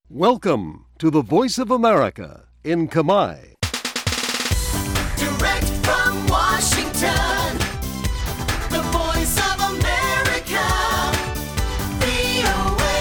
Welcome to the Voice of America in Khmer. Direct from Washington, the Voice of America, VOA.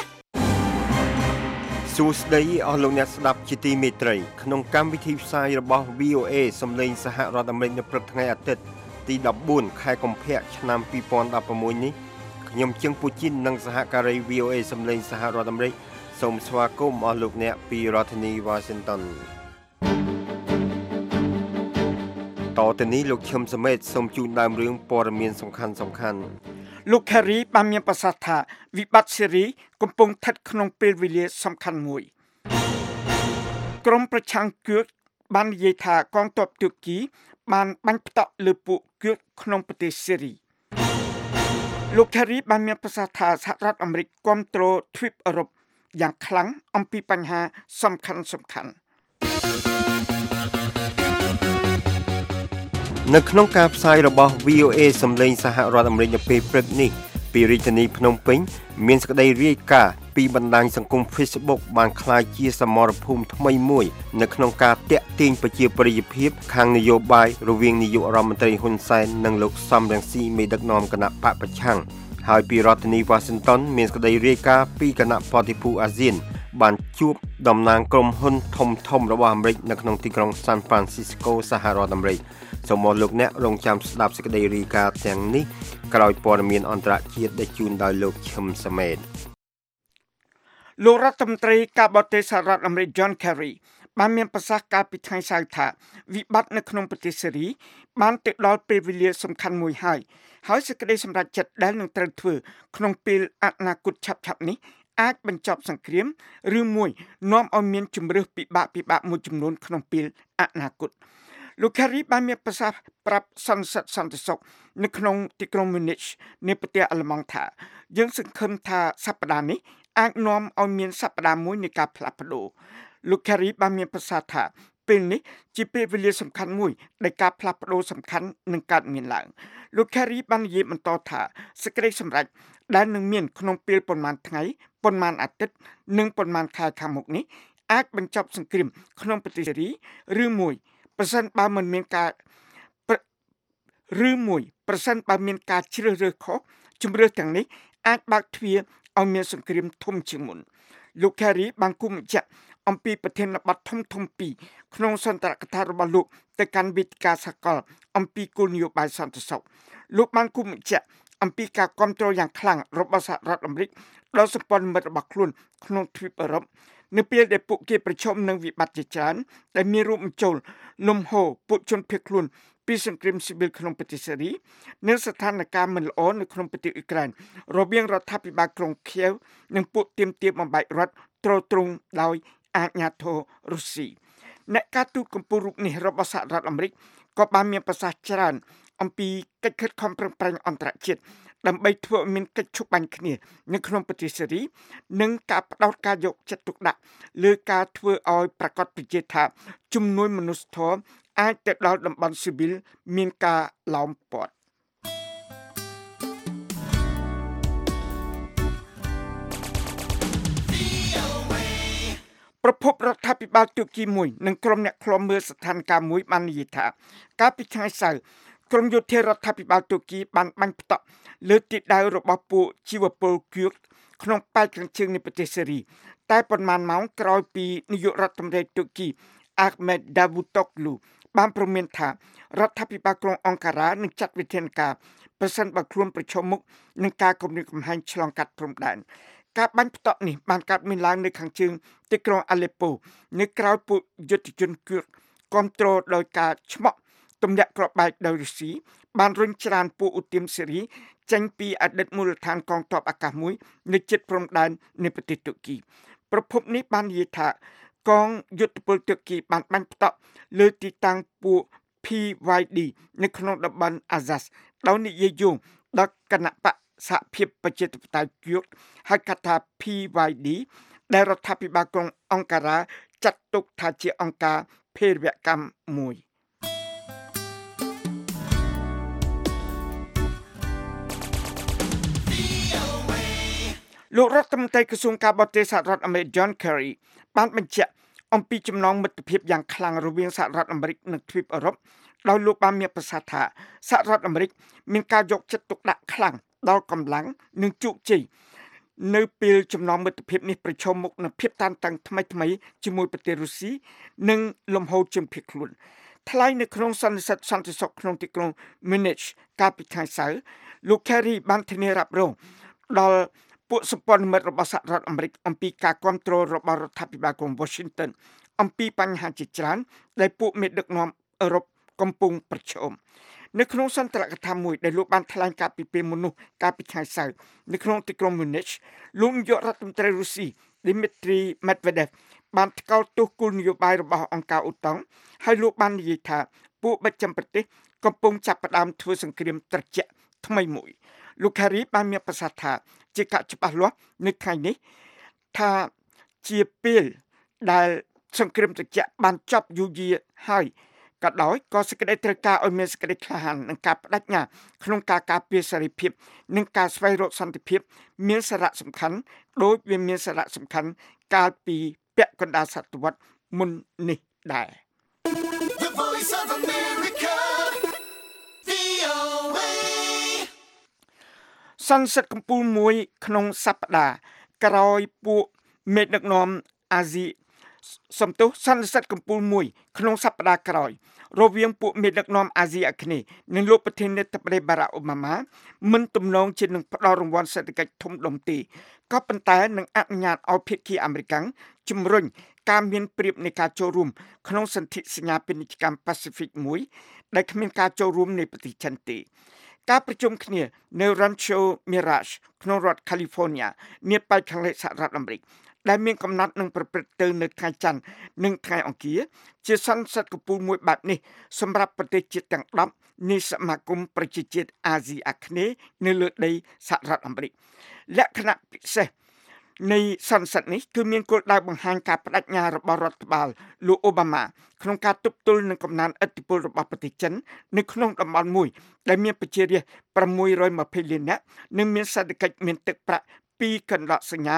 សួស្តីអស់លោកអ្នកស្ដាប់ជាទីមេត្រីក្នុងកម្មវិធីផ្សាយរបស់ VOA សំឡេងសហរដ្ឋអាមេរិកនៅព្រឹកថ្ងៃអាទិត្យទី14ខែកុម្ភៈឆ្នាំ2016នេះខ្ញុំជើងពូជីននិងសហការី VOA សំឡេងសហរដ្ឋអាមេរិកសូមស្វាគមន៍អស់លោកអ្នកពីរដ្ឋធានី Washington តទៅនេះលោកឈឹមសមេតសូមជូនដើមរឿងព័ត៌មានសំខាន់លោក Kerry បានមានប្រសាសន៍ថាវិបត្តិសេរីកំពុងស្ថិតក្នុងពេលវេលាសំខាន់មួយក្រមប្រឆាំងគឿកបាននិយាយថាកងទ័ពទូគីបានបាញ់ផ្តក់លើពួកគឿកក្នុងប្រទេសសេរីលោក Kerry បានមានប្រសាសន៍ថាសហរដ្ឋអាមេរិកគាំទ្រទ្វីបអឺរ៉ុបយ៉ាងខ្លាំងអំពីបញ្ហាសំខាន់នៅក្នុងការផ្សាយរបស់ VOA សំឡេងសហរដ្ឋអាមេរិកនៅពេលព្រឹកនេះពីរាជធានីភ្នំពេញមានសេចក្តីរាយការណ៍ពីបណ្ដាញសង្គម Facebook បានក្លាយជាសមរភូមិថ្មីមួយនៅក្នុងការតាក់ទាញប្រជាប្រិយភាពខាងនយោបាយរវាងនាយករដ្ឋមន្ត្រីហ៊ុនសែននិងលោកសំរងស៊ីមេដឹកនាំគណៈបកប្រឆាំងហើយពីរដ្ឋធានី Washington មានសេចក្តីរាយការណ៍ពីគណៈបដិភូអាស៊ានបានជួបតំណាងក្រុមហ៊ុនធំរបស់អាមេរិកនៅក្នុងទីក្រុង San Francisco សហរដ្ឋអាមេរិកសូមអរលោកអ្នករងចាំស្ដាប់សេចក្តីរាយការណ៍ទាំងនេះក្រោយព័ត៌មានអន្តរជាតិដែលជូនដោយលោកឈឹមសមេតលោករដ្ឋមន្ត្រីការបរទេសសហរដ្ឋអាមេរិក John Kerry បានមានប្រសាសន៍កាលពីថ្ងៃសៅរ៍ថាវិបត្តិនៅក្នុងប្រទេសសេរីបានទៅដល់ពេលវេលាសំខាន់មួយហើយសេចក្តីសម្រេចចិត្តដែលនឹងត្រូវធ្វើក្នុងពេលអនាគតឆាប់ៗនេះអាចបញ្ចប់សង្គ្រាមឬមួយនាំឲ្យមានជំរឿសពិបាកមួយចំនួនក្នុងពេលអនាគតលោក Kerry បានមានប្រសាសន៍ប្រាប់សន្និសីទសន្តិសុខនៅក្នុងទីក្រុង Munich នៃប្រទេសអាល្លឺម៉ង់ថាយើងសង្ឃឹមថាសប្តាហ៍នេះអាចនាំឲ្យមានសប្តាហ៍មួយនៃការផ្លាស់ប្ដូរលោក Kerry បានមានប្រសាសន៍ថាពេលនេះជាពេលវេលាសំខាន់មួយដែលការផ្លាស់ប្ដូរសំខាន់នឹងកើតមានឡើងលោក Kerry បាននិយាយបន្តថាសេចក្តីសម្រេចដែលនឹងមានក្នុងពេលប៉ុន្មានថ្ងៃប៉ុន្មានអាទិត្យនិងប៉ុន្មានខែខាងមុខនេះអាចបញ្ចប់សង្គ្រាមក្នុងប្រទេសសេរីឬមួយប្រសិនបើមិនមានការជ្រើសរើសខុសជំរឿសទាំងនេះអាចបើកទ្វារឲ្យមានសង្គ្រាមធំជាងមុនលោក Kerry បានគូបញ្ជាក់អំពីប្រធានបទធំពីរក្នុងសន្ទរកថារបស់លោកទៅកាន់វេទិកាសកលអំពីគោលនយោបាយសន្តិសុខលោកបានគូបញ្ជាក់អំពីការគាំទ្រយ៉ាងខ្លាំងរបស់សហរដ្ឋអាមេរិកដល់សម្ព័ន្ធមិត្តរបស់ខ្លួនក្នុងទ្វីបអឺរ៉ុបនៅពេលដែលពួកគេប្រឈមនឹងវិបត្តិជាច្រើនដែលមានរួមបញ្ចូលលំហូរពួកជនភៀសខ្លួនពីសង្គ្រាមស៊ីវិលក្នុងប្រទេសសេរីនិងស្ថានភាពមិនល្អនៅក្នុងប្រទេសអ៊ុយក្រែនរវាងរដ្ឋាភិបាលក្រុងខៀវនិងពួកទាមទារបំបែករដ្ឋទ្រទ្រង់ដោយអាជ្ញាធររុស្ស៊ីអ្នកការទូតកម្ពុជារូបនេះរបស់សហរដ្ឋអាមេរិកក៏បានមានប្រសាសន៍ច្រើនអំពីកិច្ចខិតខំប្រឹងប្រែងអន្តរជាតិដើម្បីធ្វើឲ្យមានកិច្ចឈប់បាញ់គ្នានៅក្នុងប្រទេសសេរីនិងការផ្ដោតការយកចិត្តទុកដាក់លើការធ្វើឲ្យប្រកាសប្រជាថាជំនួយមនុស្សធម៌អាចទៅដល់តំបន់ស៊ីវិលមានការឡោមព័ទ្ធប្រពន្ធរដ្ឋាភិបាលទូគីមួយនិងក្រុមអ្នកឃ្លាំមើលស្ថានភាពមួយបាននិយាយថាកាលពីថ្ងៃសៅរ៍ក្រុមយោធារដ្ឋាភិបាលទូគីបានបាញ់ផ្តក់លើទិសដៅរបស់ពួកជីវពលគឿកក្នុងប៉ែកខាងជើងនៃប្រទេសសេរីតែប៉ុន្មានម៉ោងក្រោយពីនាយករដ្ឋមន្ត្រីទូគីអាហ្មេដ ដាវូតុកលូបានប្រមានថារដ្ឋាភិបាលក្រុងអង្ការ៉ានឹងចាត់វិធានការប្រសិនបើខ្លួនប្រឈមមុខនឹងការគំរាមកំហែងឆ្លងកាត់ព្រំដែនការបាញ់ផ្តក់នេះបានកើតមានឡើងនៅខាងជើងទីក្រុងអាឡេប៉ូនៅក្រៅពួកយុទ្ធជនគឿកគ្រប់គ្រងដោយការឆ្មក់ទម្លាក់គ្រាប់បែកដោយរុស្ស៊ីបានរុញច្រានពួកឧទាមសេរីចេញពីអតីតមូលដ្ឋានកងទ័ពអាកាសមួយនៅជិតព្រំដែននៃប្រទេសទូគីប្រភពនេះបាននិយាយថាកងយុទ្ធពលទូគីបានបាញ់ផ្តក់លើទីតាំងពួក PYD នៅក្នុងតំបន់អាហ្សាសដោយនិយាយយោងដល់គណៈបកសហភាពប្រជាធិបតេយ្យគឿកហៅកាត់ថា PYD ដែលរដ្ឋាភិបាលក្រុងអង្ការ៉ាចាត់ទុកថាជាអង្គការភេរវកម្មមួយលោករដ្ឋមន្ត្រីក្រសួងការបរទេសសហរដ្ឋអាមេរិក John Kerry បានបញ្ជាក់អំពីចំណងមិត្តភាពយ៉ាងខ្លាំងរវាងសហរដ្ឋអាមេរិកនិងទ្វីបអឺរ៉ុបដោយលោកបានមានប្រសាសន៍ថាសហរដ្ឋអាមេរិកមានការយកចិត្តទុកដាក់ខ្លាំងដល់កម្លាំងនិងជោគជ័យនៅពេលចំណងមិត្តភាពនេះប្រឈមមុខនឹងភាពតានតឹងថ្មីៗជាមួយប្រទេសរុស្ស៊ីនិងលំហូរជនភៀសខ្លួនថ្លែងនៅក្នុងសន្និសីទសន្តិសុខក្នុងទីក្រុង Munich កាលពីថ្ងៃសៅរ៍លោក Kerry បានធានារ៉ាប់រងដល់ពួកសម្ព័ន្ធមិត្តរបស់សហរដ្ឋអាមេរិកអំពីការគ្រប់គ្រងរបស់រដ្ឋាភិបាលក្រុង Washington អំពីបញ្ហាជាច្រើនដែលពួកមេដឹកនាំអឺរ៉ុបកំពុងប្រឈមនៅក្នុងសន្ទរកថាមួយដែលលោកបានថ្លែងការពីពេលមុននោះកាលពីថ្ងៃសៅរ៍នៅក្នុងទីក្រុង Munich លោកនាយករដ្ឋមន្ត្រីរុស្ស៊ី Dmitry Medvedev បានថ្កោលទោសគោលនយោបាយរបស់អង្គការអូតុងហើយលោកបាននិយាយថាពួកបច្ចឹមប្រទេសកំពុងចាប់ផ្ដើមធ្វើសង្គ្រាមត្រជាក់ថ្មីមួយលោក Kerry បានមានប្រសាសន៍ថាជាការច្បាស់លាស់នៅថ្ងៃនេះថាជាពេលដែលសង្គ្រាមត្រជាក់បានចប់យូរយារហើយក៏ដោយក៏សេចក្តីត្រូវការឲ្យមានសេចក្តីក្លាហាននិងការបដិញ្ញាក្នុងការការពារសេរីភាពនិងការស្វែងរកសន្តិភាពមានសារៈសំខាន់ដោយវាមានសារៈសំខាន់កាលពីពាក់កណ្ដាលសតវត្សមុននេះដែរ The Voice of America, VOA. សន្និសីទកំពូលមួយក្នុងសប្តាហ៍ក្រោយពួកមេដឹកនាំអាស៊ីសំទោសសន្និសីទកំពូលមួយក្នុងសប្តាហ៍ក្រោយរវាងពួកមេដឹកនាំអាស៊ីអាគ្នេយ៍និងលោកប្រធានាធិបតីបារ៉ាក់អូបាម៉ាមិនទំនងជានឹងផ្ដល់រង្វាន់សេដ្ឋកិច្ចធំដុំទេក៏ប៉ុន្តែនឹងអនុញ្ញាតឲ្យភាគីអាមេរិកជំរុញការមានប្រៀបនៃការចូលរួមក្នុងសន្ធិសញ្ញាពាណិជ្ជកម្ម Pacific មួយដែលគ្មានការចូលរួមនៃប្រទេសចិនទេការប្រជុំគ្នានៅ Rancho Mirage ក្នុងរដ្ឋ California នាប៉ែកខាងលិចសហរដ្ឋអាមេរិកដែលមានកំណត់នឹងប្រព្រឹត្តទៅនៅថ្ងៃច័ន្ទនិងថ្ងៃអង្គារជាសន្និសីទកំពូលមួយបែបនេះសម្រាប់ប្រទេសជាតិទាំង10នៃសមាគមប្រជាជាតិអាស៊ីអាគ្នេយ៍នៅលើដីសហរដ្ឋអាមេរិកលក្ខណៈពិសេសនៃសន្និសីទនេះគឺមានគោលដៅបង្ហាញការបដិញ្ញារបស់រដ្ឋបាលលោកអូបាម៉ាក្នុងការទប់ទល់នឹងកំណើនឥទ្ធិពលរបស់ប្រទេសចិននៅក្នុងតំបន់មួយដែលមានប្រជារាស្ត្រ620លាននាក់និងមានសេដ្ឋកិច្ចមានទឹកប្រាក់ពីកណ្ដកសញ្ញា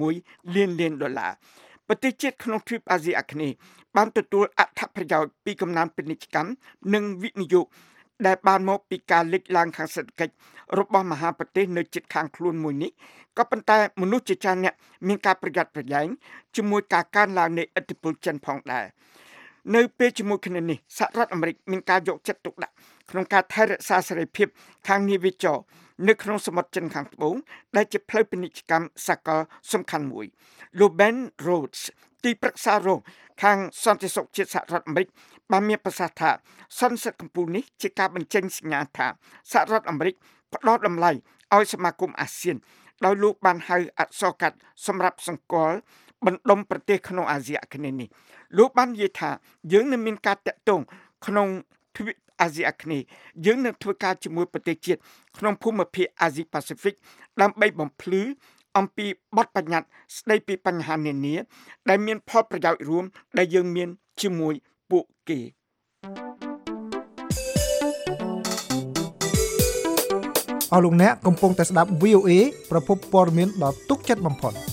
6លានដុល្លារប្រទេសជាតិក្នុងទ្វីបអាស៊ីអាគ្នេយ៍បានទទួលអត្ថប្រយោជន៍ពីកំណើនពាណិជ្ជកម្មនិងវិនិយោគដែលបានមកពីការលេចឡើងខាងសេដ្ឋកិច្ចរបស់មហាប្រទេសនៅជិតខាងខ្លួនមួយនេះក៏ប៉ុន្តែមនុស្សជាច្រើនអ្នកមានការប្រយ័ត្នប្រយែងជាមួយការកើនឡើងនៃឥទ្ធិពលចិនផងដែរនៅពេលជាមួយគ្នានេះសហរដ្ឋអាមេរិកមានការយកចិត្តទុកដាក់ក្នុងការថែរក្សាសេរីភាពខាងនាវាចរនៅក្នុងសមុទ្រចិនខាងត្បូងដែលជាផ្លូវពាណិជ្ជកម្មសកលសំខាន់មួយលោក Ben Rhodes ទីប្រឹក្សារងខាងសន្តិសុខជាតិសហរដ្ឋអាមេរិកបានមានប្រសាសន៍ថាសន្និសីទកំពូលនេះជាការបញ្ចេញសញ្ញាថាសហរដ្ឋអាមេរិកផ្ដល់តម្លៃឲ្យសមាគមអាស៊ានដោយលោកបានហៅអក្សរកាត់សម្រាប់សង្កល់បណ្ដុំប្រទេសក្នុងអាស៊ីអាគ្នេយ៍នេះលោកបាននិយាយថាយើងនឹងមានការតាក់ទងក្នុងទ្វីបអាស៊ីអាគ្នេយ៍យើងនឹងធ្វើការជាមួយប្រទេសជាតិក្នុងភូមិភាគអាស៊ីប៉ាស៊ីហ្វិកដើម្បីបំភ្លឺអំពីបទបញ្ញត្តិស្ដីពីបញ្ហានានាដែលមានផលប្រយោជន៍រួមដែលយើងមានជាមួយពួកគេអស់លោកអ្នកកំពុងតែស្ដាប់ VOA ប្រភពព័ត៌មានដ៏ទុកចិត្តបំផុត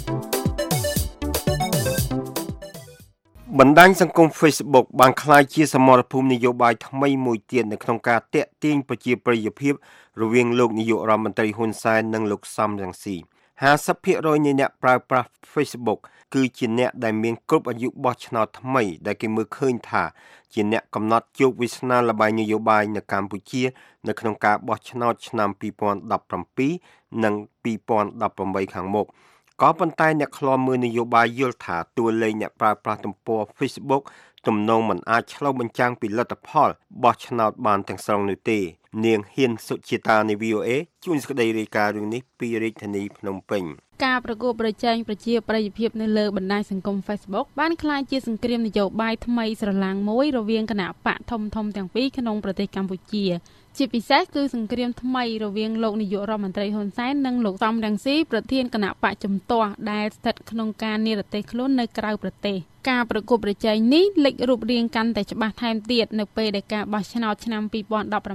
បណ្ដាញសង្គម Facebook បានក្លាយជាសមរភូមិនយោបាយថ្មីមួយទៀតនៅក្នុងការទាក់ទាញប្រជាប្រិយភាពរវាងលោកនាយករដ្ឋមន្ត្រីហ៊ុនសែននិងលោកសំរងស៊ី 50% នៃអ្នកប្រើប្រាស់ Facebook គឺជាអ្នកដែលមានគ្រប់អាយុបោះឆ្នោតថ្មីដែលគេមើលឃើញថាជាអ្នកកំណត់ជោគវាសនាល្បែងនយោបាយនៅកម្ពុជានៅក្នុងការបោះឆ្នោតឆ្នាំ2017និង2018ខាងមុខក៏ប៉ុន្តែអ្នកខ្លាំមើលនយោបាយយល់ថាតួលេខអ្នកប្រើប្រាស់ទំព័រ Facebook ទំនងមិនអាចឆ្លុះបញ្ចាំងពីលទ្ធផលបោះឆ្នោតបានទាំងស្រុងនោះទេនាងហ៊ានសុជាតានៃ VOA ជួនសេចក្តីរាយការណ៍រឿងនេះពីរាជធានីភ្នំពេញការប្រកួតប្រជែងប្រជាប្រិយភាពនៅលើបណ្ដាញសង្គម Facebook បានក្លាយជាសង្គ្រាមនយោបាយថ្មីស្រឡាំងមួយរវាងគណៈបកធំៗទាំងពីរក្នុងប្រទេសកម្ពុជាជាពិសេសគឺសង្គ្រាមថ្មីរវាងលោកនាយករដ្ឋមន្ត្រីហ៊ុនសែននិងលោកសំរងស៊ីប្រធានគណៈបកជំទាស់ដែលស្ថិតក្នុងការនិរទេសខ្លួននៅក្រៅប្រទេសការប្រកួតប្រជែងនេះលេចរូបរាងកាន់តែច្បាស់ថែមទៀតនៅពេលដែលការបោះឆ្នោតឆ្នាំ2017និង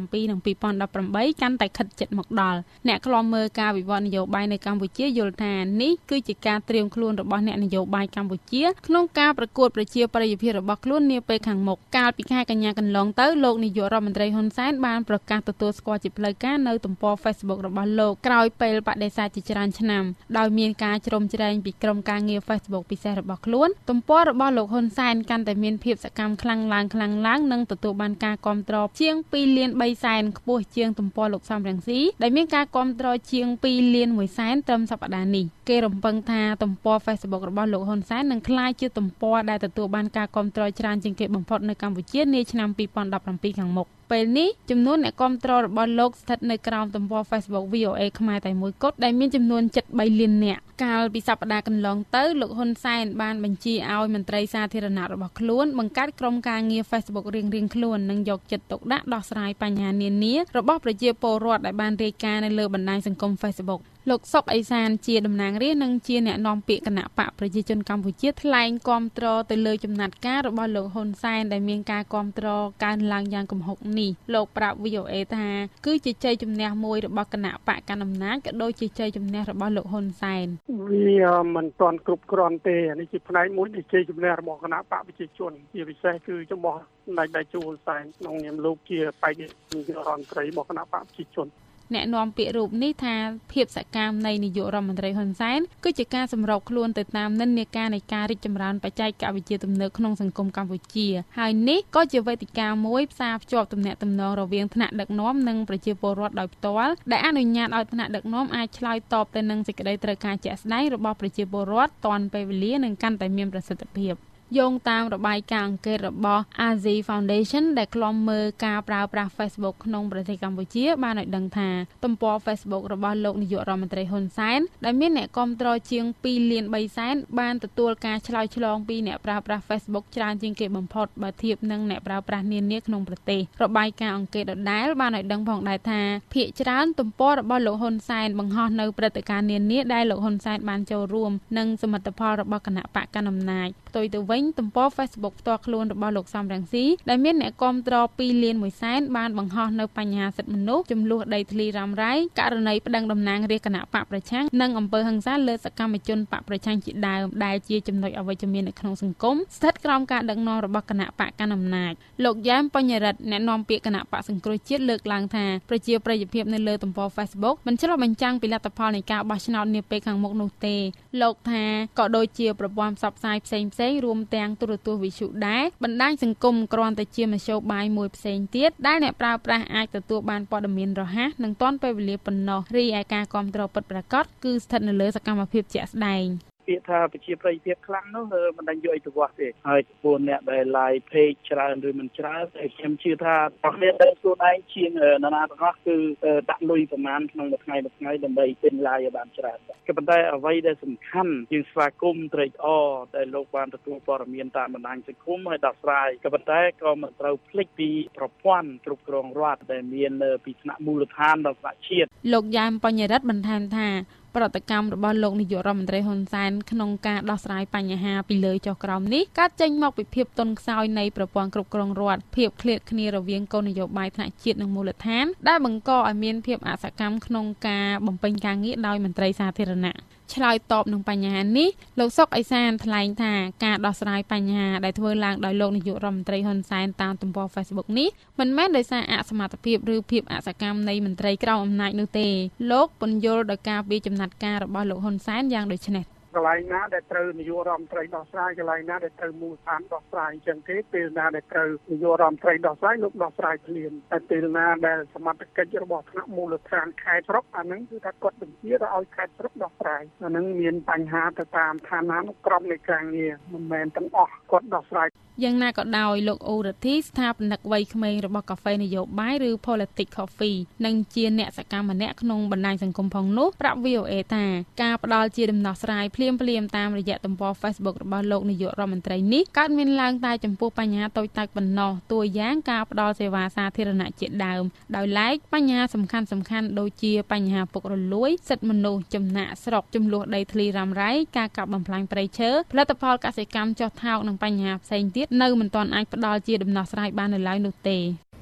2018កាន់តែខិតជិតមកដល់អ្នកខ្លំមើលការវិវត្តនយោបាយនៅកម្ពុជាយល់ថានេះគឺជាការត្រៀមខ្លួនរបស់អ្នកនយោបាយកម្ពុជាក្នុងការប្រកួតប្រជាប្រិយភាពរបស់ខ្លួននាពេលខាងមុខកាលពីខែកញ្ញាកន្លងទៅលោកនាយករដ្ឋមន្ត្រីហ៊ុនសែនបានប្រកាសទទួលស្គាល់ជាផ្លូវការនៅទំព័រ Facebook របស់លោកក្រោយពេលបដិសេធជាច្រើនឆ្នាំដោយមានការជ្រុំជ្រែងពីក្រុមការងារ Facebook ពិសេសរបស់ខ្លួនទំព័ររបស់លោកហ៊ុនសែនកាន់តែមានភាពសកម្មខ្លាំងឡើងនិងទទួលបានការគាំទ្រជាង2លាន3សែនខ្ពស់ជាងទំព័រលោកសំរងស៊ីដែលមានការគាំទ្រជាង2លាន1សែនត្រឹមសប្តាហ៍នេះគេរំពឹងថាទំព័រ Facebook របស់លោកហ៊ុនសែននឹងក្លាយជាទំព័រដែលទទួលបានការគាំទ្រច្រើនជាងគេបំផុតនៅកម្ពុជានាឆ្នាំ2017ខាងមុខពេលនេះចំនួនអ្នកគាំទ្ររបស់លោកស្ថិតនៅក្រោមទំព័រ Facebook VOA ខ្មែរតែមួយគត់ដែលមានចំនួនជិត3លាននាក់កាលពីសប្តាហ៍កន្លងទៅលោកហ៊ុនសែនបានបញ្ជាឲ្យមន្ត្រីសាធារណៈរបស់ខ្លួនបង្កើតក្រុមការងារ Facebook រៀងៗខ្លួននិងយកចិត្តទុកដាក់ដោះស្រាយបញ្ហានានារបស់ប្រជាពលរដ្ឋដែលបានរាយការណ៍នៅលើបណ្ដាញសង្គម Facebookលោកសុកអេសានជាតំណាងរាស្ត្រនិងជាអ្នកនាំពាក្យគណៈបកប្រជាជនកម្ពុជាថ្លែងគាំទ្រទៅលើចំណាត់ការរបស់លោកហ៊ុនសែនដែលមានការគាំទ្រកើនឡើងយ៉ាងគំហុកនេះលោកប្រាប់ VOA ថាគឺជាជ័យជំនះមួយរបស់គណៈបកកណ្ដាលអំណាចក៏ដូចជាជ័យជំនះរបស់លោកហ៊ុនសែនវាមិនទាន់គ្រប់គ្រាន់ទេនេះជាផ្នែកមួយនៃជ័យជំនះរបស់គណៈបកប្រជាជនជាពិសេសគឺចំពោះដៃជួលសែនក្នុងនាមលោកជាបេក្ខនាយករដ្ឋមន្ត្រីរបស់គណៈបកប្រជាជនអ្នកនាំពាក្យរូបនេះថាភាពសកម្មនៃនាយករដ្ឋមន្ត្រីហ៊ុនសែនគឺជាការសម្របខ្លួនទៅតាមនិន្នាការនៃការរីកចម្រើនបច្ចេកវិទ្យាទំនើបក្នុងសង្គមកម្ពុជាហើយនេះក៏ជាវេទិកាមួយផ្សារភ្ជាប់ទំនាក់ទំនងរវាងថ្នាក់ដឹកនាំនិងប្រជាពលរដ្ឋដោយផ្ទាល់ដែលអនុញ្ញាតឲ្យថ្នាក់ដឹកនាំអាចឆ្លើយតបទៅនឹងសេចក្តីត្រូវការជាក់ស្ដែងរបស់ប្រជាពលរដ្ឋទាន់ពេលវេលានិងកាន់តែមានប្រសិទ្ធភាពយោងតាមរបាយការណ៍អង្កេតរបស់ Azi Foundation ដែលឃ្លាំមើលការប្រើប្រាស់ Facebook ក្នុងប្រទេសកម្ពុជាបានឲ្យដឹងថាទំព័រ Facebook របស់លោកនាយករដ្ឋមន្ត្រីហ៊ុនសែនដែលមានអ្នកគាំទ្រជាង2លាន3សែនបានទទួលការឆ្លើយឆ្លងពីអ្នកប្រើប្រាស់ Facebook ច្រើនជាងគេបំផុតបើធៀបនឹងអ្នកប្រើប្រាស់នានាក្នុងប្រទេសរបាយការណ៍អង្កេតដដែលបានឲ្យដឹងផងដែរថាភាគច្រើនទំព័ររបស់លោកហ៊ុនសែនបង្ហោះនៅព្រឹត្តិការណ៍នានាដែលលោកហ៊ុនសែនបានចូលរួមនិងសមិទ្ធផលរបស់គណៈបកកណ្ដាលអំណាចផ្ទុយទៅវិញទំព័រ Facebook ផ្ទាល់ខ្លួនរបស់លោកសំរងស៊ីដែលមានអ្នកគាំទ្រ2លាន1សែនបានបង្ហោះនៅបញ្ហាសិទ្ធិមនុស្សចំនួនដីធ្លីរ៉ាំរ៉ៃករណីប្តឹងតំណាងរាស្ត្រគណៈបកប្រឆាំងនិងអំពើហិង្សាលើសកម្មជនបកប្រឆាំងជាដើមដែលជាចំណុចអវិជ្ជមាននៅក្នុងសង្គមស្ថិតក្រោមការដឹកនាំរបស់គណៈបកកណ្ដាលអំណាចលោកយ៉ែមបញ្ញរិទ្ធអ្នកនាំពាក្យគណៈបកសង្គ្រោះជាតិលើកឡើងថាប្រជាប្រិយភាពនៅលើទំព័រ Facebook មិនឆ្លុះបញ្ចាំងពីលទ្ធផលនៃការបោះឆ្នោតនាពេលខាងមុខនោះទេលោកថាក៏ដូចជាប្រព័ន្ធផ្សព្វផ្សាយផ្សេងៗរួមទាំងទូរទស្សន៍វិទ្យុដែរបណ្ដាញសង្គមគ្រាន់តែជាមធ្យោបាយមួយផ្សេងទៀតដែលអ្នកប្រើប្រាស់អាចទទួលបានព័ត៌មានរហ័សនិងទាន់ពេលវេលាប៉ុណ្ណោះរីឯការគាំទ្រពិតប្រាកដគឺស្ថិតនៅលើសកម្មភាពជាក់ស្ដែងពាក្យថាប្រជាប្រិយភាពខ្លាំងនោះមិនដឹងយកអីទៅវាស់ទេហើយចំពោះអ្នកដែល live page ច្រើនឬមិនច្រើនតែខ្ញុំជឿថាបងប្អូនដែលខ្លួនឯងជាងនរណាទាំងអស់គឺដាក់លុយប្រមាណក្នុងមួយថ្ងៃដើម្បីពេញ live ឲ្យបានច្រើនក៏ប៉ុន្តែអ្វីដែលសំខាន់ជាងស្វាគមន៍ត្រេកអរដែលលោកបានទទួលព័ត៌មានតាមបណ្ដាញសង្គមហើយដោះស្រាយក៏ប៉ុន្តែក៏មិនត្រូវភ្លេចពីប្រព័ន្ធគ្រប់គ្រងរដ្ឋដែលមានពីថ្នាក់មូលដ្ឋានដល់ថ្នាក់ជាតិលោកយ៉ែមបញ្ញរិទ្ធបន្ថែមថាប្រតិកម្មរបស់លោកនាយករដ្ឋមន្ត្រីហ៊ុនសែនក្នុងការដោះស្រាយបញ្ហាពីលើចុះក្រោមនេះកើតចេញមកពីភាពទន់ខ្សោយនៃប្រព័ន្ធគ្រប់គ្រងរដ្ឋភាពឃ្លាតគ្នារវាងគោលនយោបាយថ្នាក់ជាតិនិងមូលដ្ឋានដែលបង្កឲ្យមានភាពអសកម្មក្នុងការបំពេញការងារដោយមន្ត្រីសាធារណៈឆ្លើយតបនឹងបញ្ហានេះលោកសុកអេសានថ្លែងថាការដោះស្រាយបញ្ហាដែលធ្វើឡើងដោយលោកនាយករដ្ឋមន្ត្រីហ៊ុនសែនតាមទំព័រ Facebook នេះមិនមែនដោយសារអសមត្ថភាពឬភាពអសកម្មនៃមន្ត្រីក្រៅអំណាចនោះទេលោកពន្យល់ដោយការពីចំណាត់ការរបស់លោកហ៊ុនសែនយ៉ាងដូចនេះកន្លែងណាដែលត្រូវនាយករដ្ឋមន្ត្រីដោះស្រាយកន្លែងណាដែលត្រូវមូលដ្ឋានដោះស្រាយអញ្ចឹងទេពេលណាដែលត្រូវនាយករដ្ឋមន្ត្រីដោះស្រាយលោកដោះស្រាយភ្លាមតែពេលណាដែលសមត្ថកិច្ចរបស់ថ្នាក់មូលដ្ឋានខេត្តស្រុកអាហ្នឹងគឺថាគាត់បញ្ជាឲ្យខេត្តស្រុកដោះស្រាយអាហ្នឹងមានបញ្ហាទៅតាមឋានៈក្រុមនៃការងារមិនមែនទាំងអស់គាត់ដោះស្រាយយ៉ាងណាក៏ដោយលោកអូរ៉ាធីស្ថាបនិកវ័យក្មេងរបស់កាហ្វេនយោបាយឬ Politics Coffee និងជាអ្នកសកម្មម្នាក់ក្នុងបណ្ដាញសង្គមផងនោះប្រាប់ VOA ថាការផ្ដល់ជាដំណោះស្រាយភ្លាមៗតាមរយៈទំព័រ Facebook របស់លោកនាយករដ្ឋមន្ត្រីនេះកើតមានឡើងតែចំពោះបញ្ហាតូចតាចប៉ុណ្ណោះតួយ៉ាងការផ្ដល់សេវាសាធារណៈជាដើមដោយឡែកបញ្ហាសំខាន់ៗដូចជាបញ្ហាពុករលួយសិទ្ធិមនុស្សចំណាក់ស្រុកចំនួនដីធ្លីរ៉ាំរ៉ៃការកាប់បំផ្លាញព្រៃឈើផលិតផលកសិកម្មចុះថោកនិងបញ្ហាផ្សេងទៀតនៅមិនទាន់អាចផ្ដល់ជាដំណោះស្រាយបាននៅឡើយនោះទេ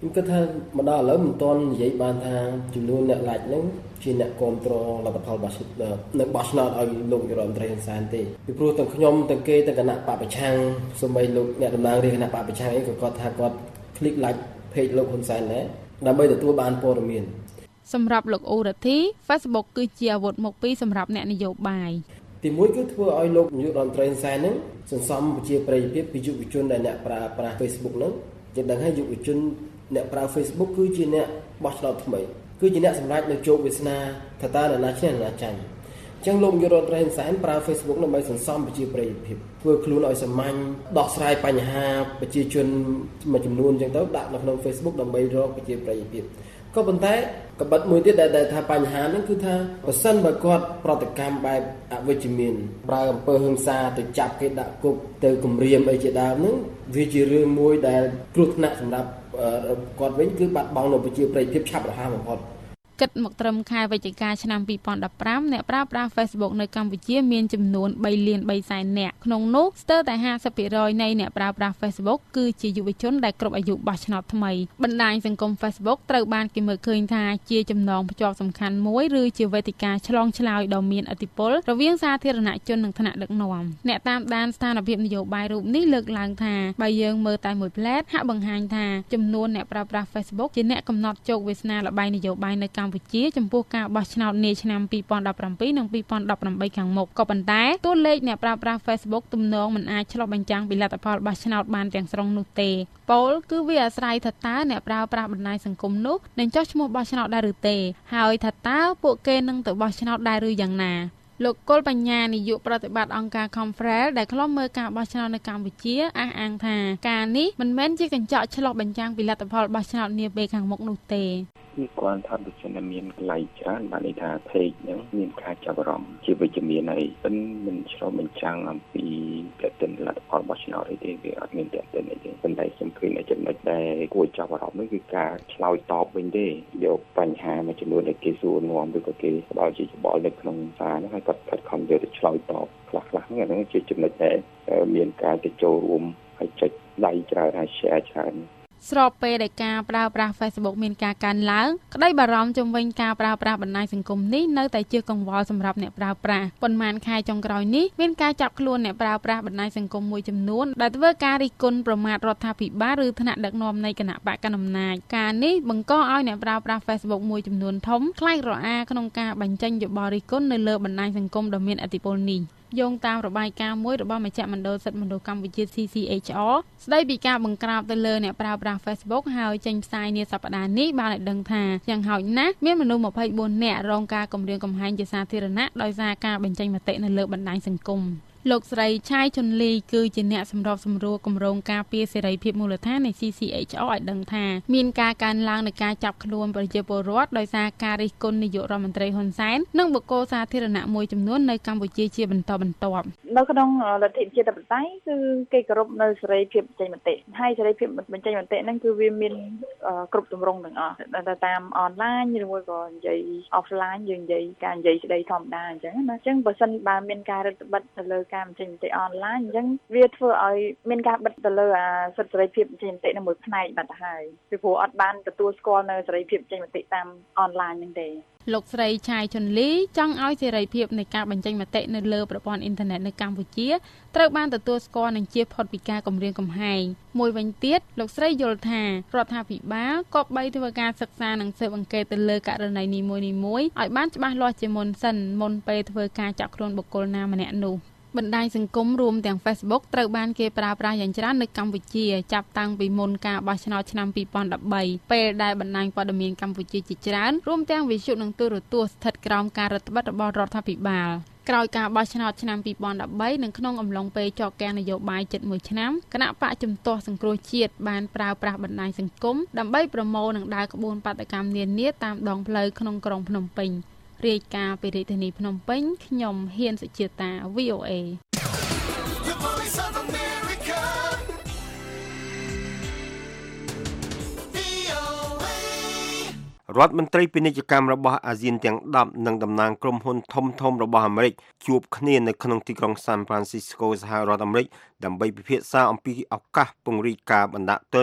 ខ្ញុំគិតថាមកដល់ឥឡូវមិនទាន់និយាយបានថាចំនួនអ្នក like ហ្នឹងជាអ្នកគ្រប់គ្រងលទ្ធផលរបស់នៅបោះឆ្នោតឲ្យលោកនាយរដ្ឋមន្ត្រីហ៊ុនសែនទេពីព្រោះទាំងខ្ញុំទាំងគេទាំងគណៈបព្វប្រឆាំងសូម្បីលោកអ្នកតំណាងរាជគណៈបព្វប្រឆាំងអីក៏គាត់ថាគាត់ click like page លោកហ៊ុនសែនដែរដើម្បីទទួលបានព័ត៌មានសម្រាប់លោកអូរ៉ាធី Facebook គឺជាអាវុធមុខពីរសម្រាប់អ្នកនយោបាយទីមួយគឺធ្វើឲ្យលោកនាយករដ្ឋមន្ត្រីហ៊ុនសែនហ្នឹងសន្សំប្រជាប្រិយភាពពីយុវជនដែលអ្នកប្រើប្រាស់ Facebook ហ្នឹងយើងដឹងហើយយុវជនអ្នកប្រើ Facebook គឺជាអ្នកបោះឆ្នោតថ្មីគឺជាអ្នកសម្រេចនៅជោគវាសនាថាតើអ្នកណាឈ្នះអ្នកណាចាញ់អញ្ចឹងលោកនាយករដ្ឋមន្ត្រីហ៊ុនសែនប្រើ Facebook ដើម្បីសន្សំប្រជាប្រិយភាពធ្វើខ្លួនឲ្យសាមញ្ញដោះស្រាយបញ្ហាប្រជាជនមួយចំនួនអញ្ចឹងទៅដាក់នៅក្នុង Facebook ដើម្បីរកប្រជាប្រិយភាពក៏ប៉ុន្តែក្បិតមួយទៀតដែលថាបញ្ហាហ្នឹងគឺថាប្រសិនបើគាត់ប្រតិកម្មបែបអវិជ្ជមានប្រើអំពើហិង្សាទៅចាប់គេដាក់គុកទៅគំរាមអីជាដើមហ្នឹងវាជារឿងមួយដែលគ្រោះថ្នាក់សម្រាប់គាត់វិញគឺបាត់បង់នៅប្រជាប្រិយភាពឆាប់រហ័សបំផុតគិតមកត្រឹមខែវិច្ឆិកាឆ្នាំ2015អ្នកប្រើប្រាស់ Facebook នៅកម្ពុជាមានចំនួន 3,300,000 នាក់ក្នុងនោះស្ទើរតែ 50% នៃអ្នកប្រើប្រាស់ Facebook គឺជាយុវជនដែលគ្រប់អាយុបោះឆ្នោតថ្មីបណ្ដាញសង្គម Facebook ត្រូវបានគេមើលឃើញថាជាចំណងភ្ជាប់សំខាន់មួយឬជាវេទិកាឆ្លងឆ្លើយដ៏មានឥទ្ធិពលរវាងសាធារណជននិងថ្នាក់ដឹកនាំអ្នកតាមដានស្ថានភាពនយោបាយរូបនេះលើកឡើងថាបើយើងមើលតែមួយផ្លែតហាក់បង្ហាញថាចំនួនអ្នកប្រើប្រាស់ Facebook ជាអ្នកកំណត់ជោគវាសនាល្បែងនយោបាយនៅកម្ពុជាចំពោះការបោះឆ្នោតនាឆ្នាំ2017និង2018ខាងមុខក៏ប៉ុន្តែតួលេខអ្នកប្រើប្រាស់ Facebook ទំនងមិនអាចឆ្លុះបញ្ចាំងពីលទ្ធផលបោះឆ្នោតបានទាំងស្រុងនោះទេពោលគឺវាអាស្រ័យថាតើអ្នកប្រើប្រាស់បណ្ដាញសង្គមនោះនឹងចុះឈ្មោះបោះឆ្នោតដែរឬទេហើយថាតើពួកគេនឹងទៅបោះឆ្នោតដែរឬយ៉ាងណាលោកកុលបញ្ញានាយកប្រតិបត្តិអង្គការ Confrel ដែលខ្លំមើលការបោះឆ្នោតនៅកម្ពុជាអះអាងថាការនេះមិនមែនជាកញ្ចក់ឆ្លុះបញ្ចាំងពីលទ្ធផលបោះឆ្នោតនាពេលខាងមុខនោះទេគឺគាត់ថាដូចជាមានកន្លែងច្រើនបានន័យថា page ហ្នឹងមានការចាប់អារម្មណ៍ជាវិជ្ជមានហើយមិនឆ្លុះបញ្ចាំងអំពីកត្តាលទ្ធផលបោះឆ្នោតអីទេវាអត់មានតេតិនអីទេប៉ុន្តែខ្ញុំឃើញតែចំណុចដែលគួរចាប់អារម្មណ៍នោះគឺការឆ្លើយតបវិញទេយកបញ្ហាមួយចំនួនដែលគេសួរនាំឬក៏គេផ្ដល់ជាច្បល់នៅក្នុងសារហ្នឹងហើយគាត់ខិតខំយកទៅឆ្លើយតបខ្លះៗហ្នឹងជាចំណុចដែលមានការទៅចូលរួមហើយចុច like ច្រើនហើយ share ច្រើនស្របពេលដែលការប្រើប្រាស់ Facebook មានការកើនឡើងក្តីបារម្ភជំវិញការប្រើប្រាស់បណ្ដាញសង្គមនេះនៅតែជាកង្វល់សម្រាប់អ្នកប្រើប្រាស់ប៉ុន្មានខែចុងក្រោយនេះមានការចាប់ខ្លួនអ្នកប្រើប្រាស់បណ្ដាញសង្គមមួយចំនួនដែលធ្វើការរិះគន់ប្រមាថរដ្ឋាភិបាលឬថ្នាក់ដឹកនាំនៃគណៈបកកណ្ដាលអំណាចការនេះបង្កឲ្យអ្នកប្រើប្រាស់ Facebook មួយចំនួនធំខ្លាចរអាក្នុងការបញ្ចេញយោបល់រិះគន់នៅលើបណ្ដាញសង្គមដ៏មានឥទ្ធិពលនេះយោងតាមរបាយការណ៍មួយរបស់មជ្ឈមណ្ឌលសិទ្ធិមនុស្សកម្ពុជា CCHR ស្ដីពីការបង្ក្រាបទៅលើអ្នកប្រើប្រាស់ Facebook ហើយចេញផ្សាយនាសប្តាហ៍នេះបានឲ្យដឹងថាយ៉ាងហោចណាស់មានមនុស្ស24នាក់រងការគំរាមកំហែងជាសាធារណៈដោយសារការបញ្ចេញមតិនៅលើបណ្ដាញសង្គមលោកស្រីឆាយជុនលីគឺជាអ្នកសម្របសម្រួលគម្រោងការពារសេរីភាពមូលដ្ឋាននៃ CCHR ឲ្យដឹងថាមានការកើនឡើងនៃការចាប់ខ្លួនប្រជាពលរដ្ឋដោយសារការរិះគន់នាយករដ្ឋមន្ត្រីហ៊ុនសែននិងបុគ្គលសាធារណៈមួយចំនួននៅកម្ពុជាជាបន្តបន្ទាប់នៅក្នុងលទ្ធិប្រជាធិបតេយ្យគឺគេគោរពនៅសេរីភាពបញ្ចេញមតិហើយសេរីភាពបញ្ចេញមតិហ្នឹងគឺវាមានគ្រប់ទម្រង់ទាំងអស់តាមអនឡាញឬមួយក៏និយាយ offline យើងនិយាយការនិយាយស្ដីធម្មតាអញ្ចឹងណាអញ្ចឹងបើសិនបើមានការរឹតបន្តឹងទៅលើការបញ្ចេញមតិអនឡាញអញ្ចឹងវាធ្វើឲ្យមានការបិទទៅលើសិទ្ធិសេរីភាពបញ្ចេញមតិនៅមួយផ្នែកបាត់ទៅហើយពីព្រោះអត់បានទទួលស្គាល់នៅសេរីភាពបញ្ចេញមតិតាមអនឡាញហ្នឹងទេលោកស្រីឆាយជុនលីចង់ឲ្យសេរីភាពនៃការបញ្ចេញមតិនៅលើប្រព័ន្ធអ៊ីនធឺណិតនៅកម្ពុជាត្រូវបានទទួលស្គាល់និងជៀសផុតពីការគំរាមកំហែងមួយវិញទៀតលោកស្រីយល់ថារដ្ឋាភិបាលគប្បីធ្វើការសិក្សានិងស៊ើបអង្កេតទៅលើករណីនីមួយៗឲ្យបានច្បាស់លាស់ជាមុនពេលធ្វើការចាប់ខ្លួនបុគ្គលណាម្នាក់នោះបណ្ដាញសង្គមរួមទាំង Facebook ត្រូវបានគេប្រើប្រាស់យ៉ាងច្រើននៅកម្ពុជាចាប់តាំងពីមុនការបោះឆ្នោតឆ្នាំ2013ពេលដែលបណ្ដាញព័ត៌មានកម្ពុជាជាច្រើនរួមទាំងវិទ្យុនិងទូរទស្សន៍ស្ថិតក្រោមការរដ្ឋបិទរបស់រដ្ឋាភិបាលក្រោយការបោះឆ្នោតឆ្នាំ2013និងក្នុងអំឡុងពេលជាប់គាំងនយោបាយជិត1ឆ្នាំគណៈបកជំទាស់សង្គ្រោះជាតិបានប្រើប្រាស់បណ្ដាញសង្គមដើម្បីប្រមូលនិងដើរក្បួនបាតកម្មនានាតាមដងផ្លូវក្នុងក្រុងភ្នំពេញរាយការណ៍ពីរាជធានីភ្នំពេញខ្ញុំហ៊ានសុជាតា VOA រដ្ឋមន្ត្រីពាណិជ្ជកម្មរបស់អាស៊ានទាំង10និងតំណាងក្រុមហ៊ុនធំៗរបស់អាមេរិកជួបគ្នានៅក្នុងទីក្រុង San Francisco សហរដ្ឋអាមេរិកដើម្បីពិភាក្សាអំពីឱកាសពង្រីកការបណ្ដាក់ទុន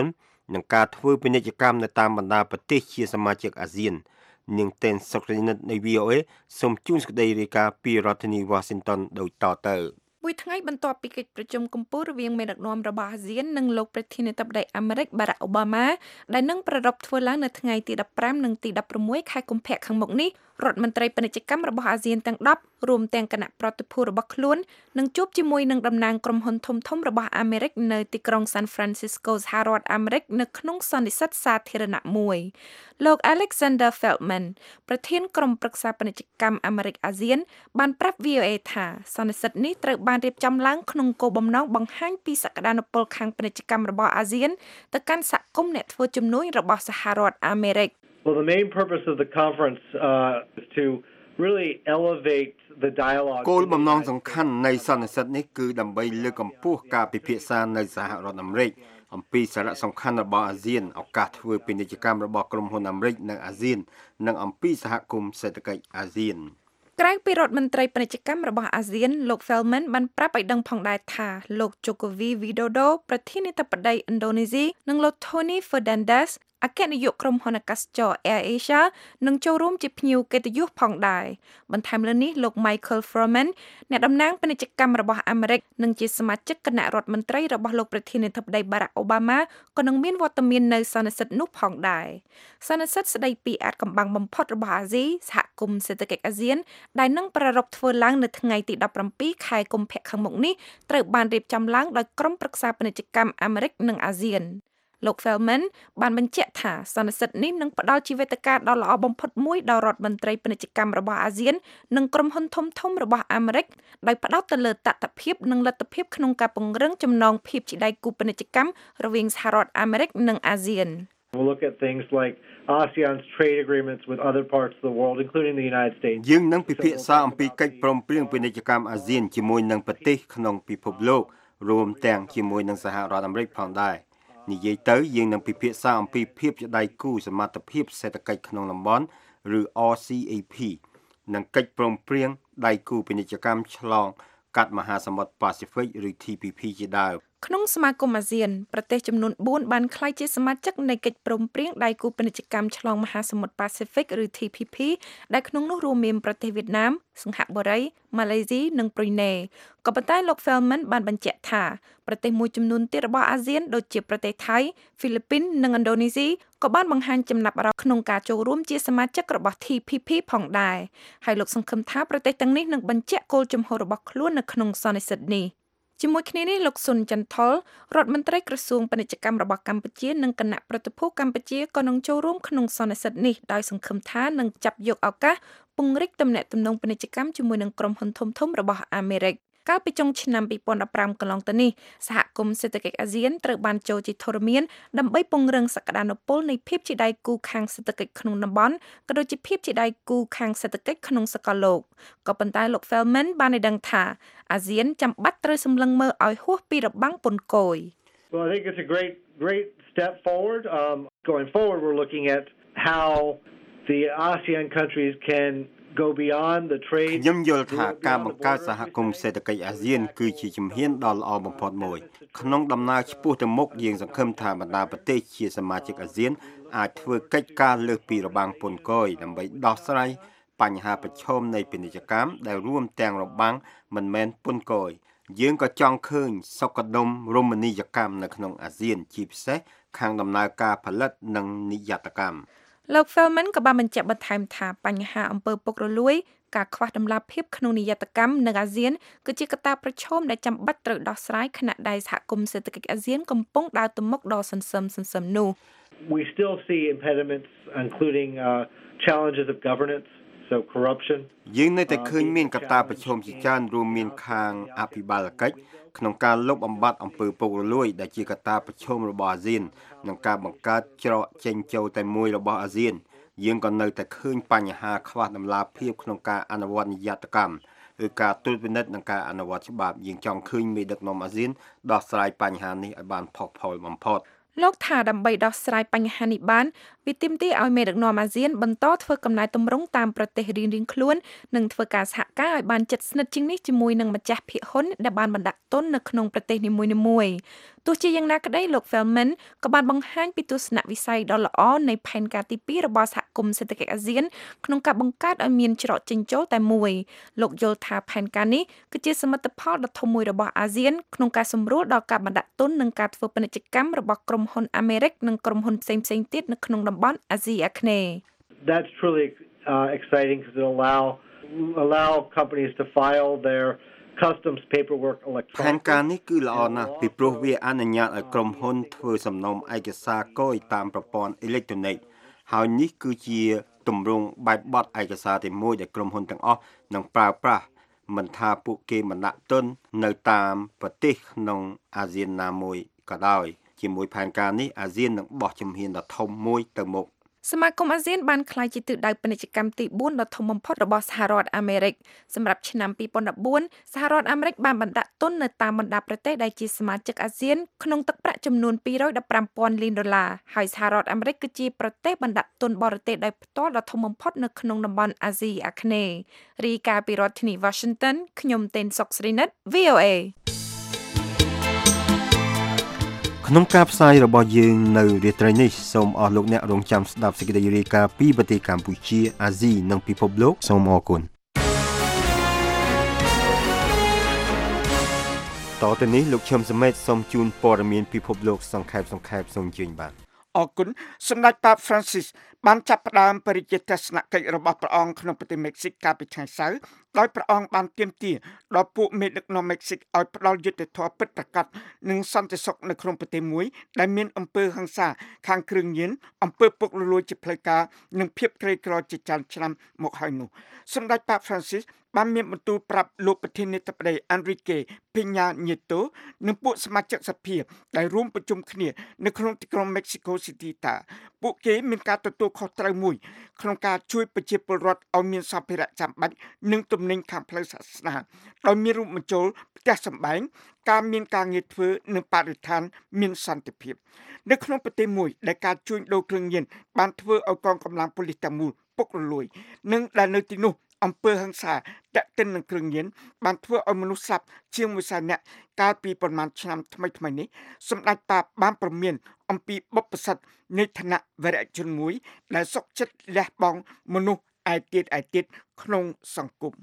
នឹងការធ្វើពាណិជ្ជកម្មនៅតាមបណ្ដាប្រទេសជាសមាជិកអាស៊ាននាងតែនសុករិនិតនៃ VOA សូមជូនសេចក្តីរាយការណ៍ពីរដ្ឋធានី Washington ដូចតទៅមួយថ្ងៃបន្ទាប់ពីកិច្ចប្រជុំកំពូលរវាងមេដឹកនាំរបស់អាស៊ាននិងលោកប្រធានាធិបតីអាមេរិកបារ៉ាក់អូបាម៉ាដែលនឹងប្រារព្ធធ្វើឡើងនៅថ្ងៃទី15និងទី16ខែកុម្ភៈខាងមុខនេះរដ្ឋមន្ត្រីពាណិជ្ជកម្មរបស់អាស៊ានទាំង10រួមទាំងគណៈប្រតិភូរបស់ខ្លួននឹងជួបជាមួយនឹងតំណាងក្រុមហ៊ុនធំៗរបស់អាមេរិកនៅទីក្រុង San Francisco សហរដ្ឋអាមេរិកនៅក្នុងសន្និសីទសាធារណៈមួយលោក Alexander Feldman ប្រធានក្រុមប្រឹក្សាពាណិជ្ជកម្មអាមេរិកអាស៊ានបានប្រាប់ VOA ថាសន្និសីទនេះត្រូវបានរៀបចំឡើងក្នុងគោលបំណងបង្ហាញពីសក្តានុពលខាងពាណិជ្ជកម្មរបស់អាស៊ានទៅកាន់សហគមន៍អ្នកធ្វើជំនួញរបស់សហរដ្ឋអាមេរិក Well, the main purpose of the conference is to really elevate the dialogue. គោលបំណងសំខាន់នៃសន្និសីទនេះគឺដើម្បីលើកកម្ពស់ការពិភាក្សានៅសហរដ្ឋអាមេរិកអំពីសារៈសំខាន់របស់អាស៊ានឱកាសធ្វើពាណិជ្ជកម្មរបស់ក្រុមហ៊ុនអាមេរិកនៅអាស៊ាននិងអំពីសហគមន៍សេដ្ឋកិច្ចអាស៊ានក្រៅពីរដ្ឋមន្ត្រីពាណិជ្ជកម្មរបស់អាស៊ានលោក Feldman បានប្រាប់ឲ្យដឹងផងដែរថាលោក Joko Widodo ប្រធានាធិបតីឥណ្ឌូនេស៊ីនិងលោក Tony Fernandesអគ្គនាយកក្រុមហ៊ុនអាកាសចរ Air Asia នឹងចូលរួមជាភ្ញៀវកិត្តិយសផងដែរបន្ថែមលើនេះលោក Michael Froman អ្នកតំណាងពាណិជ្ជកម្មរបស់អាមេរិកនិងជាសមាជិកគណៈរដ្ឋមន្ត្រីរបស់លោកប្រធានាធិបតី Barack Obama ក៏នឹងមានវត្តមាននៅសន្និសីទនោះផងដែរសន្និសីទស្ដីពីអាចកំបាំងបំផុតរបស់អាស៊ីសហគមន៍សេដ្ឋកិច្ចអាស៊ានដែលនឹងប្រារព្ធធ្វើឡើងនៅថ្ងៃទី17ខែកុម្ភៈខាងមុខនេះត្រូវបានរៀបចំឡើងដោយក្រុមប្រឹក្សាពាណិជ្ជកម្មអាមេរិកនិងអាស៊ានលោក Feldman បានបញ្ជាក់ថាសន្និសីទនេះនឹងផ្ដល់ជាវេទិកាដ៏ល្អបំផុតមួយដល់រដ្ឋមន្ត្រីពាណិជ្ជកម្មរបស់អាស៊ាននិងក្រុមហ៊ុនធំៗរបស់អាមេរិកដោយផ្ដោតទៅលើតថភាពនិងលទ្ធភាពក្នុងការពង្រឹងចំណងភាពជាដៃគូពាណិជ្ជកម្មរវាងសហរដ្ឋអាមេរិកនិងអាស៊ាន We'll look at things like ASEAN's trade agreements with other parts of the world, including the United States. យើងនឹងពិភាក្សាអំពីកិច្ចព្រមព្រៀងពាណិជ្ជកម្មអាស៊ានជាមួយនឹងប្រទេសក្នុងពិភពលោករួមទាំងជាមួយនឹងសហរដ្ឋអាមេរិកផងដែរនិយាយទៅយើងនឹងពិភាក្សាអំពីភាពជាដៃគូសមត្ថភាពសេដ្ឋកិច្ចក្នុងតំបន់ឬ RCEP និងកិច្ចព្រមព្រៀងដៃគូពាណិជ្ជកម្មឆ្លងកាត់មហាសមុទ្រប៉ាស៊ីហ្វិកឬ TPP ជាដើមក្នុងសមាគមអាស៊ានប្រទេសចំនួន4បានក្លាយជាសមាជិកនៃកិច្ចព្រមព្រៀងដៃគូពាណិជ្ជកម្មឆ្លងមហាសមុទ្រប៉ាស៊ីហ្វិកឬ TPP ដែលក្នុងនោះរួមមានប្រទេសវៀតណាមសិង្ហបុរីម៉ាឡេស៊ីនិងប្រ៊ុយណេក៏ប៉ុន្តែលោក Feldman បានបញ្ជាក់ថាប្រទេសមួយចំនួនទៀតរបស់អាស៊ានដូចជាប្រទេសថៃហ្វីលីពីននិងឥណ្ឌូនេស៊ីក៏បានបង្ហាញចំណាប់អារម្មណ៍ក្នុងការចូលរួមជាសមាជិករបស់ TPP ផងដែរហើយលោកសង្ឃឹមថាប្រទេសទាំងនេះនឹងបញ្ជាក់គោលជំហររបស់ខ្លួននៅក្នុងសន្និសីទនេះជាមួយគ្នានេះលោកស៊ុនចន្ទថុលរដ្ឋមន្ត្រីក្រសួងពាណិជ្ជកម្មរបស់កម្ពុជានិងគណៈប្រតិភូកម្ពុជាក៏នឹងចូលរួមក្នុងសន្និសីទនេះដោយសង្ឃឹមថានឹងចាប់យកឱកាសពង្រីកទំនាក់ទំនងពាណិជ្ជកម្មជាមួយនឹងក្រុមហ៊ុនធំៗរបស់អាមេរិកកាលពីចុងឆ្នាំ2015កន្លងទៅនេះសហគមន៍សេដ្ឋកិច្ចអាស៊ានត្រូវបានចូលជាធរមានដើម្បីពង្រឹងសក្តានុពលនៃភាពជាដៃគូខាងសេដ្ឋកិច្ចក្នុងតំបន់ក៏ដូចជាភាពជាដៃគូខាងសេដ្ឋកិច្ចក្នុងសកលលោកក៏ប៉ុន្តែលោក Feldman បានឲ្យដឹងថាអាស៊ានចាំបាច់ត្រូវសម្លឹងមើលឲ្យហួសពីរបាំងពន្ធគយ Well, I think it's a great step forward. Going forward, we're looking at how the ASEAN countries can go beyond the trade ខ្ញុំយល់ថាការបង្កើតសហគមន៍សេដ្ឋកិច្ចអាស៊ានគឺជាជំហានដ៏ល្អបំផុតមួយក្នុងដំណើរឆ្ពោះទៅមុខយើងសង្ឃឹមថាបណ្ដាប្រទេសជាសមាជិកអាស៊ានអាចធ្វើកិច្ចការលើសពីរបាំងពន្ធគយដើម្បីដោះស្រាយបញ្ហាប្រឈមនៃពាណិជ្ជកម្មដែលរួមទាំងរបាំងមិនមែនពន្ធគយយើងក៏ចង់ឃើញសុខដុមរមណីយកម្មនៅក្នុងអាស៊ានជាពិសេសខាងដំណើរការផលិតនិងនិយត្តកម្មលោក Feldman ក៏បានបញ្ជាក់បន្ថែមថាបញ្ហាអំពើពុករលួយការខ្វះតម្លាភាពក្នុងនិយត្តកម្មនៅអាស៊ានគឺជាកត្តាប្រឈមដែលចាំបាច់ត្រូវដោះស្រាយខណៈដែលសហគមន៍សេដ្ឋកិច្ចអាស៊ានកំពុងដើរទៅមុខដ៏សន្សឹមនោះ We still see impediments including challenges of governance so corruption យើងនៅតែឃើញមានកត្តាប្រឈមជាច្រើនរួមមានខាងអភិបាលកិច្ចក្នុងការលុបបំបាត់អំពើពុករលួយដែលជាកត្តាប្រឈមរបស់អាស៊ាននិងការបង្កើតច្រកចេញចូលតែមួយរបស់អាស៊ានយើងក៏នៅតែឃើញបញ្ហាខ្វះតម្លាភាពក្នុងការអនុវត្តនិយត្តកម្មឬការត្រួតពិនិត្យនិងការអនុវត្តច្បាប់យើងចង់ឃើញមេដឹកនាំអាស៊ានដោះស្រាយបញ្ហានេះឲ្យបានផុសផុលបំផុតលោកថាដើម្បីដោះស្រាយបញ្ហានេះបានវាវាទាមទារឲ្យមេដឹកនាំអាស៊ានបន្តធ្វើកំណែទម្រង់តាមប្រទេសរៀងៗខ្លួននិងធ្វើការសហការឲ្យបានជិតស្និទ្ធជាងនេះជាមួយនឹងម្ចាស់ភាគហ៊ុនដែលបានបណ្ដាក់ទុននៅក្នុងប្រទេសនីមួយៗទោះជាយ៉ាងណាក្តីលោក Feldman ក៏បានបង្ហាញពីទស្សនវិស័យដ៏ល្អនៃផែនការទី2របស់សហគមន៍សេដ្ឋកិច្ចអាស៊ានក្នុងការបង្កើតឲ្យមានច្រកចេញចូលតែមួយលោកយល់ថាផែនការនេះគឺជាសមិទ្ធផលដ៏ធំមួយរបស់អាស៊ានក្នុងការសម្រួលដល់ការបណ្ដាក់ទុននិងការធ្វើពាណិជ្ជកម្មរបស់ក្រុមហ៊ុនអាមេរិកនិងក្រុមហ៊ុនផ្សេងៗទៀតនៅក្នុងតំបន់អាស៊ីអាគ្នេយ៍ That's truly exciting because it allow companies to file their customs paperwork ផែនការនេះគឺល្អណាស់ពីព្រោះវាអនុញ្ញាតឲ្យក្រុមហ៊ុនធ្វើសំណុំឯកសារគយតាមប្រព័ន្ធអេឡិចត្រូនិកហើយនេះគឺជាទម្រង់បែបបទឯកសារទីមួយដែលក្រុមហ៊ុនទាំងអស់នឹងប្រើប្រាស់មិនថាពួកគេបណ្ដាក់ទុននៅតាមប្រទេសក្នុងអាស៊ានណាមួយក៏ដោយជាមួយផែនការនេះអាស៊ាននឹងបោះជំហានដ៏ធំមួយទៅមុខសមាគមអាស៊ានបានក្លាយជាទិសដៅពាណិជ្ជកម្មទី4ដ៏ធំបំផុតរបស់សហរដ្ឋអាមេរិកសម្រាប់ឆ្នាំ2014សហរដ្ឋអាមេរិកបានបណ្ដាក់ទុននៅតាមបណ្ដាប្រទេសដែលជាសមាជិកអាស៊ានក្នុងទឹកប្រាក់ចំនួន$215 លានហើយសហរដ្ឋអាមេរិកគឺជាប្រទេសបណ្ដាក់ទុនបរទេសដោយផ្ទាល់ដ៏ធំបំផុតនៅក្នុងតំបន់អាស៊ីអាគ្នេយ៍រីកាពីរដ្ឋធានី Washington ខ្ញុំតេនសុកស្រីនិត VOA ក្នុងការផ្សាយរបស់យើងនៅរាត្រីនេះសូមអស់លោកអ្នករងចាំស្ដាប់សេចក្តីរាយការណ៍ពីប្រទេសកម្ពុជាអាស៊ីនិងពិភពលោកសូមអរគុណតទៅនេះលោកឈឹមសមេតសូមជូនព័ត៌មានពិភពលោកសង្ខេបសូមជើញបាទអរគុណសម្ដេចប៉ាប Francis បានចាប់ផ្ដើមបរិយាទស្សនកិច្ចរបស់ព្រះអង្គក្នុងប្រទេសមេក្ស៊ីកកាលពីថ្ងៃសៅរ៍ដោយព្រះអង្គបានទាមទារដល់ពួកមេដឹកនាំមេក្ស៊ីកឲ្យផ្ដល់យុត្តិធម៌ពិតប្រាកដនិងសន្តិសុខនៅក្នុងប្រទេសមួយដែលមានអំពើហិង្សាខាងគ្រឿងញៀនអំពើពុករលួយជាផ្លូវការនិងភាពក្រីក្រជាច្រើនឆ្នាំមកហើយនោះសម្ដេចប៉ាប Francis បានមានបន្ទូលប្រាប់លោកប្រធានាធិបតី Enrique Peña Nieto និងពួកសមាជិកសភាដែលរួមប្រជុំគ្នានៅក្នុងទីក្រុង Mexico City ថាពួកគេមានការទទួលខុសត្រូវមួយក្នុងការជួយប្រជាពលរដ្ឋឲ្យមានសម្ភារៈចាំបាច់និងទំនិញខាងផ្លូវសាសនាដោយមានរួមបញ្ចូលផ្ទះសម្បែងការមានការងារធ្វើនិងបរិស្ថានមានសន្តិភាពនៅក្នុងប្រទេសមួយដែលការជួញដូរគ្រឿងញៀនបានធ្វើឲ្យកងកម្លាំងប៉ូលីសទាំងមូលពុករលួយនិងដែលនៅទីនោះអំពើហិង្សាតាក់ទិននឹងគ្រឿងញៀនបានធ្វើឲ្យមនុស្សស្លាប់ជាង100,000នាក់កាលពីប្រមាណឆ្នាំថ្មីនេះសម្ដេចតាបានប្រមានអំពីបុព្វសិទ្ធិនៃឋានៈវរៈជនមួយដែលសុខចិត្តលះបង់មនុស្សឯទៀតក្នុងសង្គម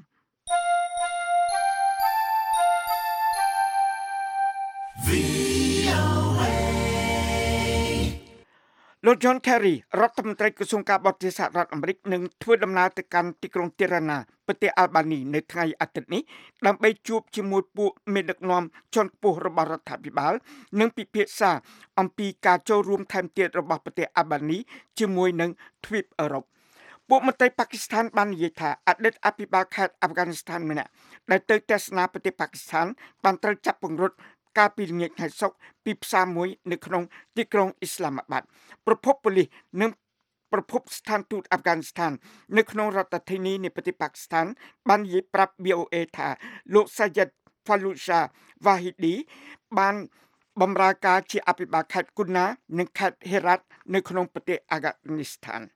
លោក John Kerry រដ្ឋមន្ត្រីក្រសួងការបរទេសសហរដ្ឋអាមេរិកនឹងធ្វើដំណើរទៅកាន់ទីក្រុង Tirana ប្រទេសអាល់បានីនៅថ្ងៃអាទិត្យនេះដើម្បីជួបជាមួយពួកមេដឹកនាំជាន់ខ្ពស់របស់រដ្ឋាភិបាលនិងពិភាក្សាអំពីការចូលរួមថែមទៀតរបស់ប្រទេសអាល់បានីជាមួយនឹងទ្វីបអឺរ៉ុបពួកមន្ត្រីប៉ាគីស្ថានបាននិយាយថាអតីតអភិបាលខេត្តអាហ្វហ្គានីស្ថានម្នាក់ដែលទៅទស្សនាប្រទេសប៉ាគីស្ថានបានត្រូវចាប់ពង្រត់កាលពីល្ងាចថ្ងៃសុក្រពីផ្សារមួយនៅក្នុងទីក្រុងអ៊ីស្លាមាបាតប្រពន្ធប៉ូលីសនិងប្រពន្ធស្ថានទូតអាហ្វហ្គានីស្ថាននៅក្នុងរដ្ឋធានីនៃប្រទេសប៉ាគីស្ថានបាននិយាយប្រាប់ VOA ថាលោក Syed Fallujah Wahidi បានបម្រើការជាអភិបាលខេត្តគូណានិងខេត្តហេរ៉ាត់នៅក្នុងប្រទេសអាហ្វហ្គានីស្ថាន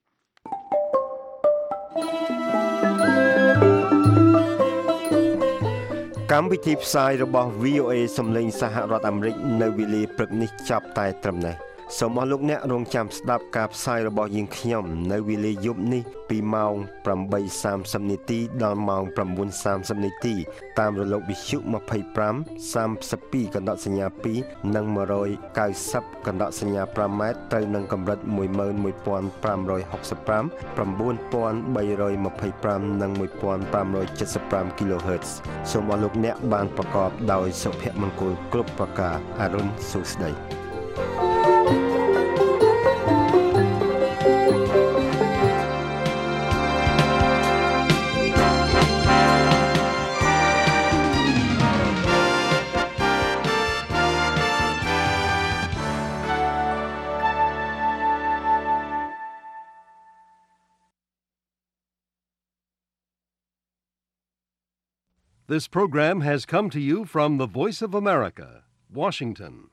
កម្មវិធីផ្សាយរបស់ VOA សំឡេងសហរដ្ឋអាមេរិកនៅវេលាព្រឹកនេះចាប់តែត្រឹមនេះសូមអរលោកអ្នករងចាំស្ដាប់ការផ្សាយរបស់យើងខ្ញុំនៅវេលាយប់នេះពីម៉ោង 8:30 នាទីដល់ម៉ោង 9:30 នាទីតាមរលកវិទ្យុ25 32 កណ្ដកសញ្ញា2និង190 កណ្ដកសញ្ញា5ម៉ែត្រត្រូវនឹងកម្រិត 11565 9325 និង 1575 kHz សូមអរលោកអ្នកបានប្រកបដោយសុភមង្គលគ្រប់ប្រការអរុនសុស្ដី This program has come to you from the Voice of America, Washington.